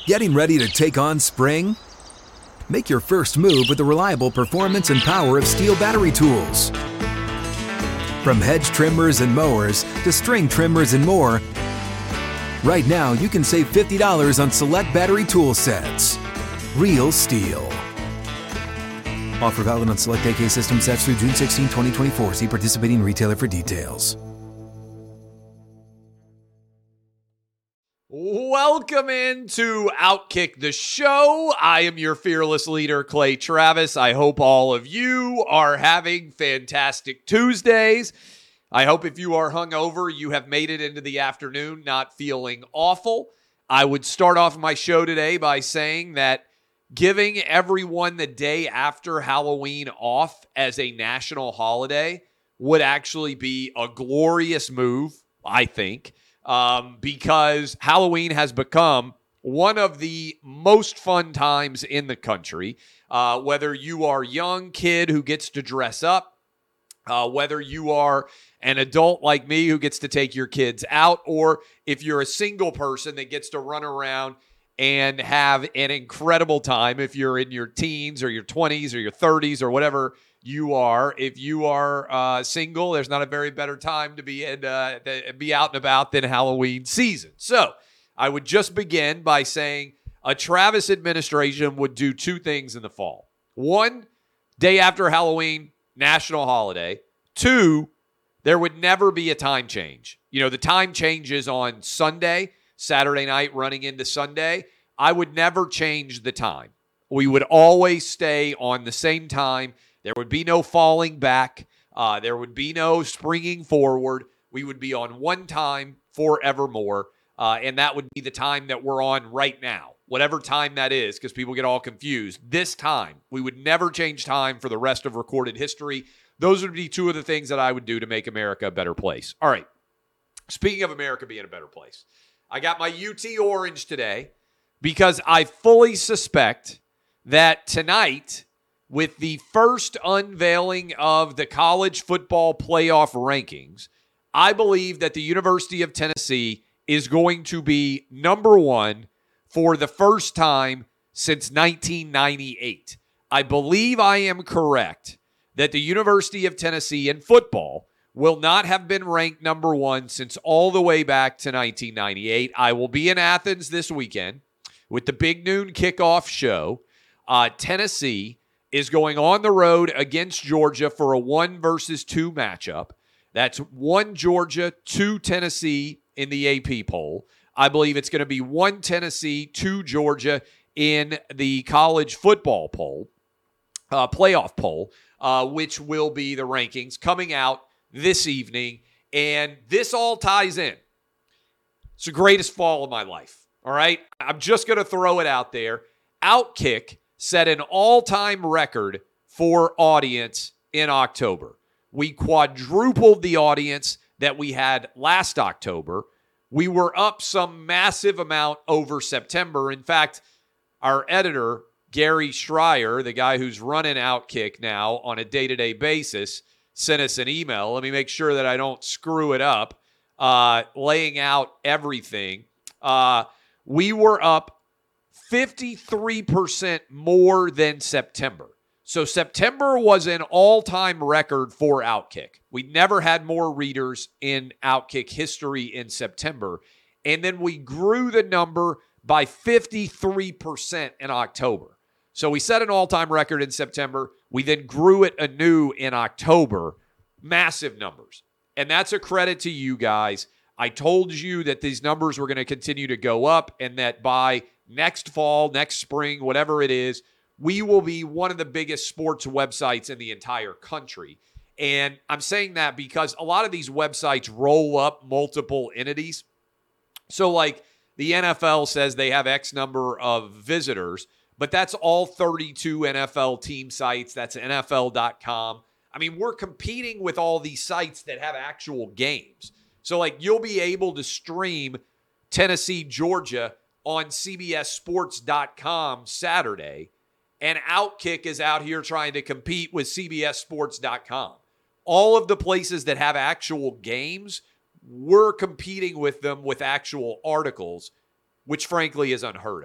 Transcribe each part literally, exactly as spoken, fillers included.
Getting ready to take on spring? Make your first move with the reliable performance and power of Steel battery tools. From hedge trimmers and mowers to string trimmers and more, right now you can save fifty dollars on select battery tool sets. Real Steel. Offer valid on select A K system sets through June sixteenth, twenty twenty-four. See participating retailer for details. Welcome into Outkick the Show. I am your fearless leader, Clay Travis. I hope all of you are having fantastic Tuesdays. I hope if you are hungover, you have made it into the afternoon not feeling awful. I would start off my show today by saying that giving everyone the day after Halloween off as a national holiday would actually be a glorious move, I think. Um, because Halloween has become one of the most fun times in the country. Uh, whether you are a young kid who gets to dress up, uh, whether you are an adult like me who gets to take your kids out, or if you're a single person that gets to run around and have an incredible time if you're in your teens or your twenties or your thirties or whatever you are. If you are uh, single, there's not a very better time to be in, uh, to be out and about than Halloween season. So I would just begin by saying a Travis administration would do two things in the fall. One, day after Halloween, national holiday. Two, there would never be a time change. You know, the time changes on Sunday, Saturday night running into Sunday. I would never change the time. We would always stay on the same time. There would be no falling back. Uh, there would be no springing forward. We would be on one time forevermore, uh, and that would be the time that we're on right now, whatever time that is, because people get all confused. This time, we would never change time for the rest of recorded history. Those would be two of the things that I would do to make America a better place. All right, speaking of America being a better place, I got my U T Orange today because I fully suspect that tonight, with the first unveiling of the college football playoff rankings, I believe that the University of Tennessee is going to be number one for the first time since nineteen ninety-eight. I believe I am correct that the University of Tennessee in football will not have been ranked number one since all the way back to nineteen ninety-eight. I will be in Athens this weekend with the Big Noon Kickoff show. Uh, Tennessee is going on the road against Georgia for a one versus two matchup. That's one Georgia, two Tennessee in the A P poll. I believe it's going to be one Tennessee, two Georgia in the college football poll, uh, playoff poll, uh, which will be the rankings coming out this evening. And this all ties in. It's the greatest fall of my life. All right. I'm just going to throw it out there. Outkick set an all-time record for audience in October. We quadrupled the audience that we had last October. We were up some massive amount over September. In fact, our editor, Gary Schreier, the guy who's running Outkick now on a day-to-day basis, sent us an email. Let me make sure that I don't screw it up, uh, laying out everything. Uh, we were up fifty-three percent more than September. So September was an all-time record for Outkick. We never had more readers in Outkick history in September. And then we grew the number by fifty-three percent in October. So we set an all-time record in September. We then grew it anew in October. Massive numbers. And that's a credit to you guys. I told you that these numbers were going to continue to go up and that by next fall, next spring, whatever it is, we will be one of the biggest sports websites in the entire country. And I'm saying that because a lot of these websites roll up multiple entities. So like the N F L says they have X number of visitors, but that's all thirty-two N F L team sites. That's N F L dot com. I mean, we're competing with all these sites that have actual games. So like you'll be able to stream Tennessee, Georgia on C B S sports dot com Saturday, and Outkick is out here trying to compete with C B S sports dot com. All of the places that have actual games, we're competing with them with actual articles, which frankly is unheard of.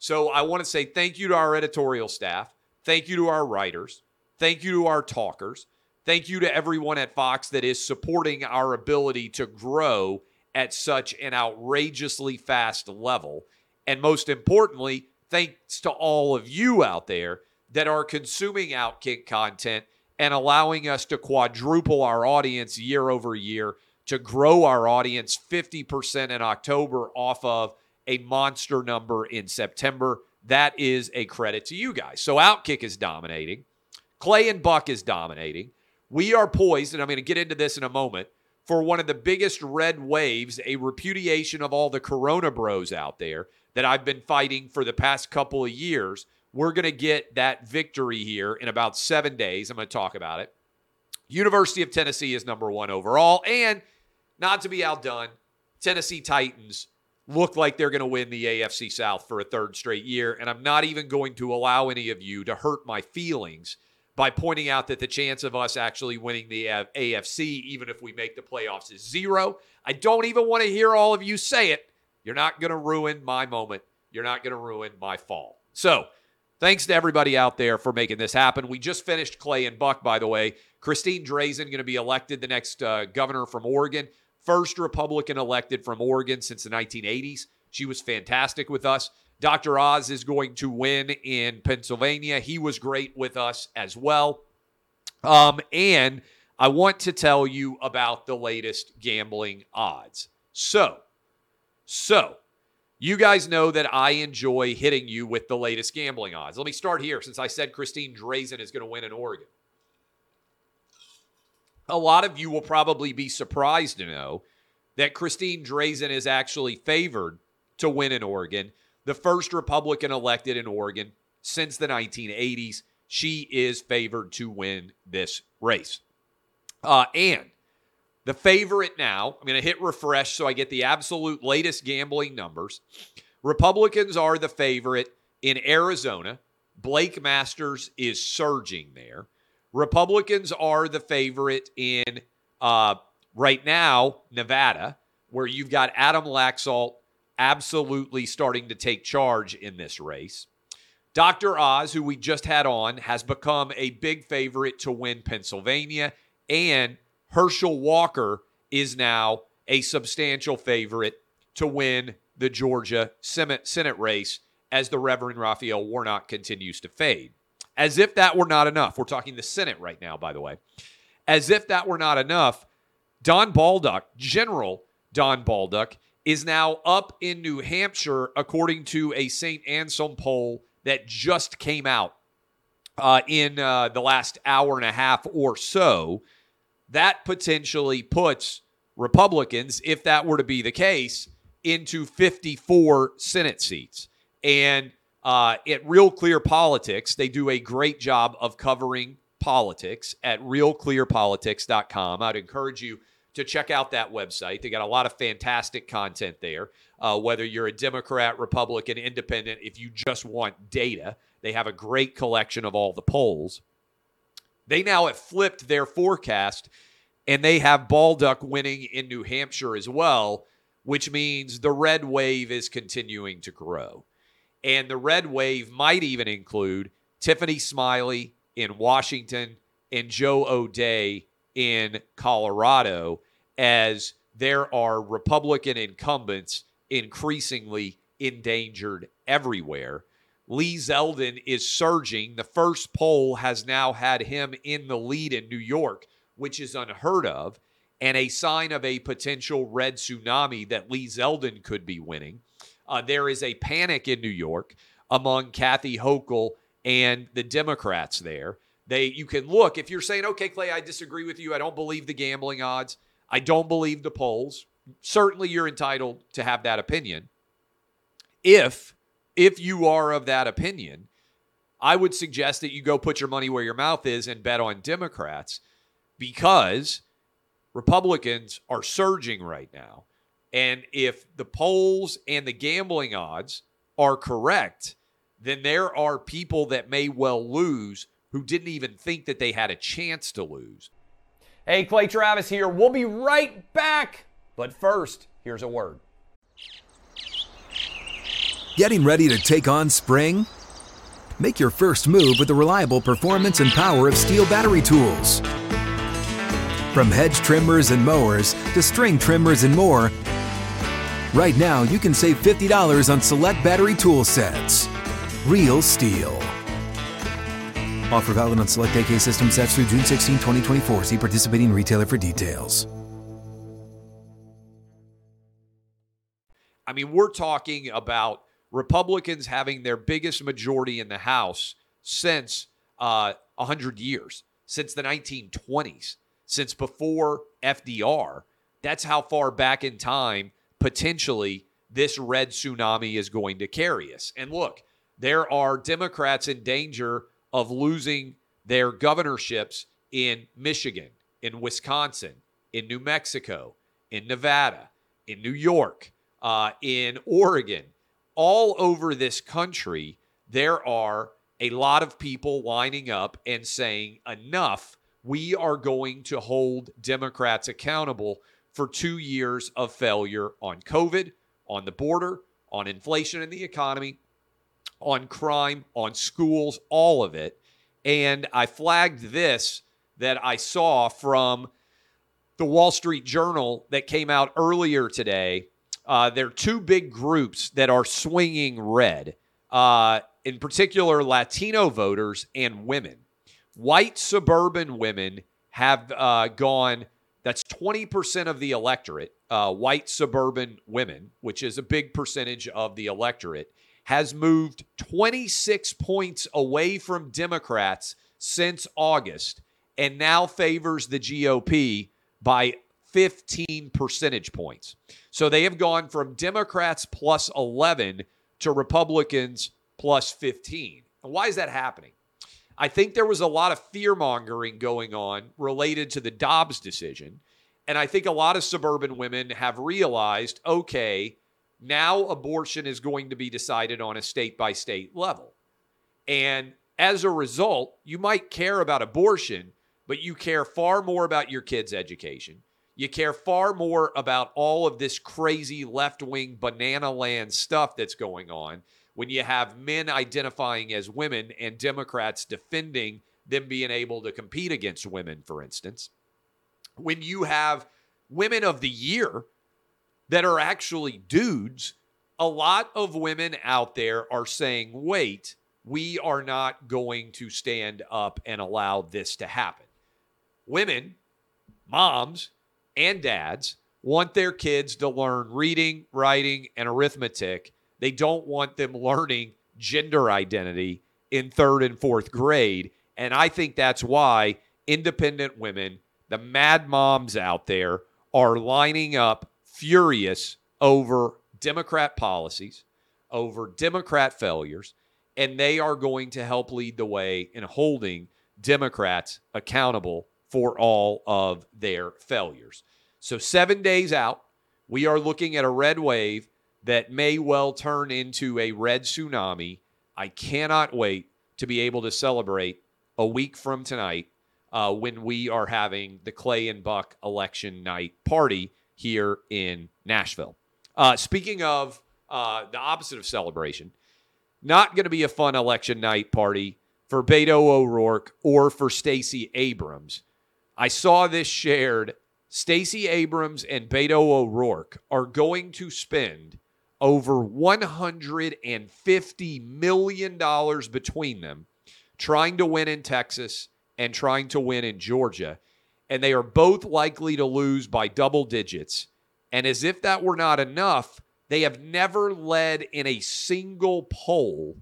So I want to say thank you to our editorial staff. Thank you to our writers. Thank you to our talkers. Thank you to everyone at Fox that is supporting our ability to grow at such an outrageously fast level. And most importantly, thanks to all of you out there that are consuming Outkick content and allowing us to quadruple our audience year over year, to grow our audience fifty percent in October off of a monster number in September. That is a credit to you guys. So Outkick is dominating. Clay and Buck is dominating. We are poised, and I'm going to get into this in a moment, for one of the biggest red waves, a repudiation of all the Corona bros out there that I've been fighting for the past couple of years. We're going to get that victory here in about seven days. I'm going to talk about it. University of Tennessee is number one overall, and not to be outdone, Tennessee Titans look like they're going to win the A F C South for a third straight year, and I'm not even going to allow any of you to hurt my feelings by pointing out that the chance of us actually winning the A F C, even if we make the playoffs, is zero. I don't even want to hear all of you say it. You're not going to ruin my moment. You're not going to ruin my fall. So, thanks to everybody out there for making this happen. We just finished Clay and Buck, by the way. Christine Drazan going to be elected the next uh, governor from Oregon. First Republican elected from Oregon since the nineteen eighties. She was fantastic with us. Doctor Oz is going to win in Pennsylvania. He was great with us as well. Um, and I want to tell you about the latest gambling odds. So, so, you guys know that I enjoy hitting you with the latest gambling odds. Let me start here since I said Christine Drazan is going to win in Oregon. A lot of you will probably be surprised to know that Christine Drazan is actually favored to win in Oregon. The first Republican elected in Oregon since the nineteen eighties. She is favored to win this race. Uh, and the favorite now, I'm going to hit refresh so I get the absolute latest gambling numbers. Republicans are the favorite in Arizona. Blake Masters is surging there. Republicans are the favorite in, uh, right now, Nevada, where you've got Adam Laxalt absolutely starting to take charge in this race. Doctor Oz, who we just had on, has become a big favorite to win Pennsylvania, and Herschel Walker is now a substantial favorite to win the Georgia Senate race as the Reverend Raphael Warnock continues to fade. As if that were not enough. We're talking the Senate right now, by the way. As if that were not enough, Don Balduck, General Don Balduck, is now up in New Hampshire, according to a Saint Anselm poll that just came out uh, in uh, the last hour and a half or so. That potentially puts Republicans, if that were to be the case, into fifty-four Senate seats. And uh, at Real Clear Politics, they do a great job of covering politics at real clear politics dot com. I'd encourage you to check out that website. They got a lot of fantastic content there. Uh, whether you're a Democrat, Republican, Independent, if you just want data, they have a great collection of all the polls. They now have flipped their forecast, and they have Balduck winning in New Hampshire as well, which means the red wave is continuing to grow. And the red wave might even include Tiffany Smiley in Washington and Joe O'Dea in Colorado, as there are Republican incumbents increasingly endangered everywhere. Lee Zeldin is surging. The first poll has now had him in the lead in New York, which is unheard of, and a sign of a potential red tsunami that Lee Zeldin could be winning. Uh, there is a panic in New York among Kathy Hochul and the Democrats there. They, you can look, if you're saying, okay, Clay, I disagree with you. I don't believe the gambling odds. I don't believe the polls. Certainly you're entitled to have that opinion. If, if you are of that opinion, I would suggest that you go put your money where your mouth is and bet on Democrats, because Republicans are surging right now. And if the polls and the gambling odds are correct, then there are people that may well lose who didn't even think that they had a chance to lose. Hey, Clay Travis here. We'll be right back. But first, here's a word. Getting ready to take on spring? Make your first move with the reliable performance and power of Steel battery tools. From hedge trimmers and mowers to string trimmers and more, right now you can save fifty dollars on select battery tool sets. Real Steel. Offer valid on select A K system sets through June sixteenth, twenty twenty-four. See participating retailer for details. I mean, we're talking about Republicans having their biggest majority in the House since uh, one hundred years, since the nineteen twenties, since before F D R. That's how far back in time, potentially, this red tsunami is going to carry us. And look, there are Democrats in danger of losing their governorships in Michigan, in Wisconsin, in New Mexico, in Nevada, in New York, uh, in Oregon. All over this country, there are a lot of people lining up and saying, enough, we are going to hold Democrats accountable for two years of failure on COVID, on the border, on inflation in the economy, on crime, on schools, all of it. And I flagged this that I saw from the Wall Street Journal that came out earlier today. Uh, there are two big groups that are swinging red, uh, in particular Latino voters and women. White suburban women have uh, gone, that's twenty percent of the electorate, uh, white suburban women, which is a big percentage of the electorate, has moved twenty-six points away from Democrats since August and now favors the G O P by fifteen percentage points. So they have gone from Democrats plus eleven to Republicans plus fifteen. And why is that happening? I think there was a lot of fear-mongering going on related to the Dobbs decision. And I think a lot of suburban women have realized, okay, now abortion is going to be decided on a state-by-state level. And as a result, you might care about abortion, but you care far more about your kids' education. You care far more about all of this crazy left-wing banana land stuff that's going on when you have men identifying as women and Democrats defending them being able to compete against women, for instance. When you have women of the year that are actually dudes, a lot of women out there are saying, wait, we are not going to stand up and allow this to happen. Women, moms, and dads want their kids to learn reading, writing, and arithmetic. They don't want them learning gender identity in third and fourth grade. And I think that's why independent women, the mad moms out there, are lining up furious over Democrat policies, over Democrat failures, and they are going to help lead the way in holding Democrats accountable for all of their failures. So seven days out, we are looking at a red wave that may well turn into a red tsunami. I cannot wait to be able to celebrate a week from tonight uh, when we are having the Clay and Buck election night party here in Nashville. Uh, speaking of uh, the opposite of celebration, not going to be a fun election night party for Beto O'Rourke or for Stacey Abrams. I saw this shared. Stacey Abrams and Beto O'Rourke are going to spend over one hundred fifty million dollars between them trying to win in Texas and trying to win in Georgia. And they are both likely to lose by double digits. And as if that were not enough, they have never led in a single poll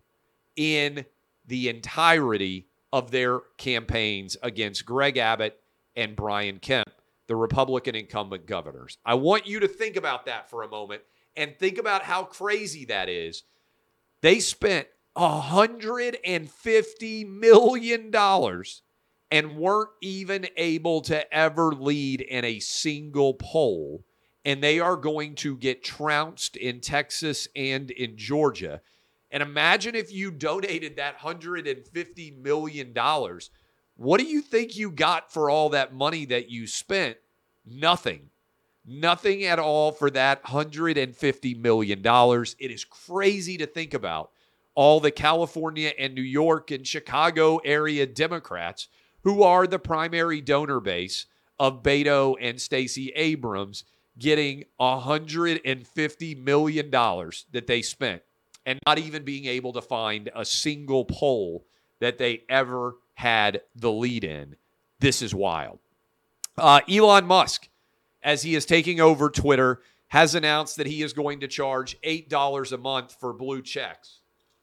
in the entirety of their campaigns against Greg Abbott and Brian Kemp, the Republican incumbent governors. I want you to think about that for a moment and think about how crazy that is. They spent one hundred fifty million dollars and weren't even able to ever lead in a single poll. And they are going to get trounced in Texas and in Georgia. And imagine if you donated that one hundred fifty million dollars. What do you think you got for all that money that you spent? Nothing. Nothing at all for that one hundred fifty million dollars. It is crazy to think about all the California and New York and Chicago area Democrats who are the primary donor base of Beto and Stacey Abrams getting one hundred fifty million dollars that they spent and not even being able to find a single poll that they ever had the lead in. This is wild. Uh, Elon Musk, as he is taking over Twitter, has announced that he is going to charge eight dollars a month for blue checks.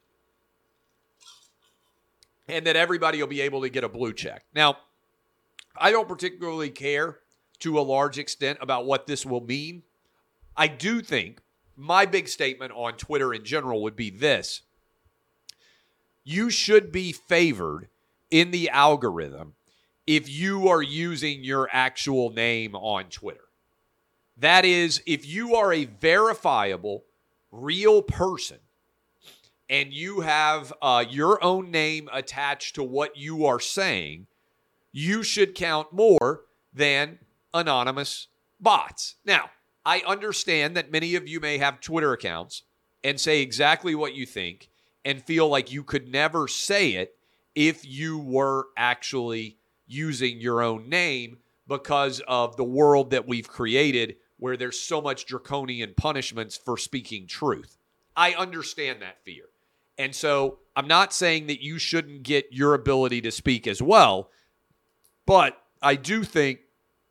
And that everybody will be able to get a blue check. Now, I don't particularly care to a large extent about what this will mean. I do think my big statement on Twitter in general would be this. You should be favored in the algorithm if you are using your actual name on Twitter. That is, if you are a verifiable, real person, and you have uh, your own name attached to what you are saying, you should count more than anonymous bots. Now, I understand that many of you may have Twitter accounts and say exactly what you think and feel like you could never say it if you were actually using your own name because of the world that we've created where there's so much draconian punishments for speaking truth. I understand that fear. And so I'm not saying that you shouldn't get your ability to speak as well, but I do think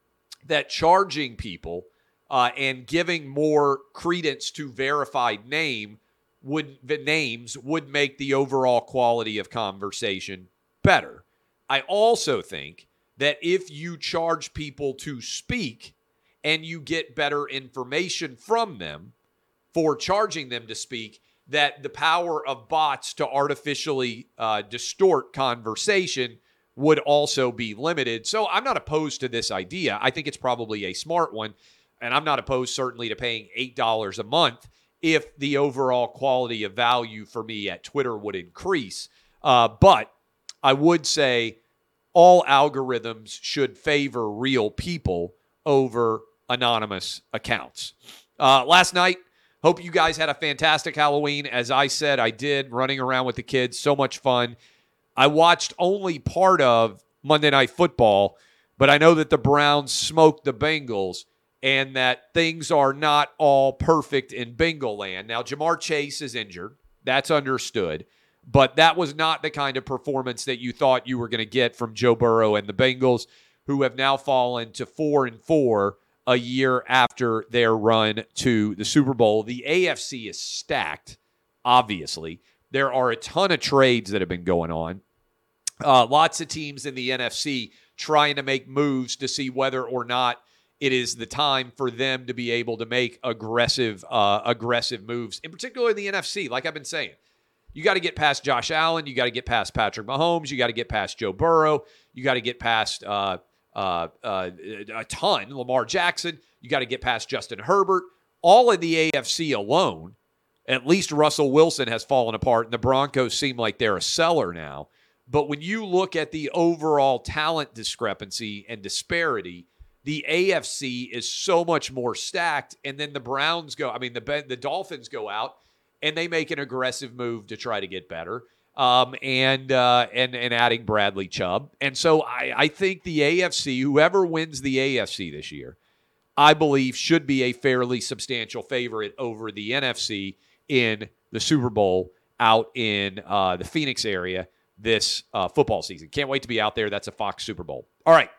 that charging people uh, and giving more credence to verified name would the names would make the overall quality of conversation better. I also think that if you charge people to speak and you get better information from them for charging them to speak, that the power of bots to artificially uh, distort conversation would also be limited. So I'm not opposed to this idea. I think it's probably a smart one, and I'm not opposed certainly to paying eight dollars a month if the overall quality of value for me at Twitter would increase. Uh, but I would say all algorithms should favor real people over anonymous accounts. Uh, last night, hope you guys had a fantastic Halloween. As I said, I did, running around with the kids. So much fun. I watched only part of Monday Night Football, but I know that the Browns smoked the Bengals and that things are not all perfect in Bengal land. Now, Jamar Chase is injured. That's understood. But that was not the kind of performance that you thought you were going to get from Joe Burrow and the Bengals, who have now fallen to four and four a year after their run to the Super Bowl. The A F C is stacked, obviously. There are a ton of trades that have been going on. Uh, lots of teams in the N F C trying to make moves to see whether or not it is the time for them to be able to make aggressive, uh, aggressive moves, in particular in the N F C, like I've been saying. You got to get past Josh Allen. You got to get past Patrick Mahomes. You got to get past Joe Burrow. You got to get past uh, uh, uh, a ton, Lamar Jackson. You got to get past Justin Herbert. All in the A F C alone, at least Russell Wilson has fallen apart, and the Broncos seem like they're a seller now. But when you look at the overall talent discrepancy and disparity, the A F C is so much more stacked. And then the Browns go, I mean, the the Dolphins go out, and they make an aggressive move to try to get better, um, and, uh, and and adding Bradley Chubb. And so I, I think the A F C, whoever wins the A F C this year, I believe should be a fairly substantial favorite over the N F C in the Super Bowl out in uh, the Phoenix area this uh, football season. Can't wait to be out there. That's a Fox Super Bowl. All right.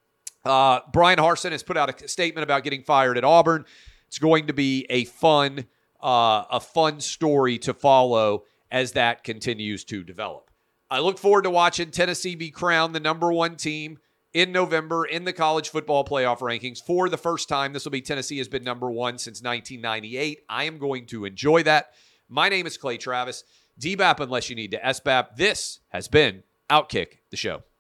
Uh, Brian Harsin has put out a statement about getting fired at Auburn. It's going to be a fun Uh, a fun story to follow as that continues to develop. I look forward to watching Tennessee be crowned the number one team in November in the college football playoff rankings for the first time. This will be Tennessee has been number one since nineteen ninety-eight. I am going to enjoy that. My name is Clay Travis. D B A P unless you need to S B A P. This has been Outkick the Show.